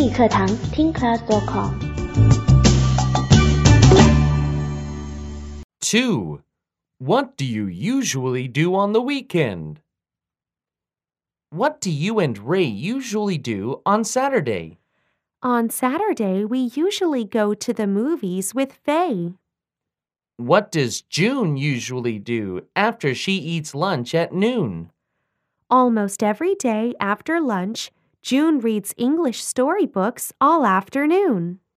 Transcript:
语课堂听 class.com。 2. What do you usually do on the weekend? What do you and Ray usually do on Saturday? On Saturday, we usually go to the movies with Faye. What does June usually do after she eats lunch at noon? Almost every day after lunch, June reads English storybooks all afternoon.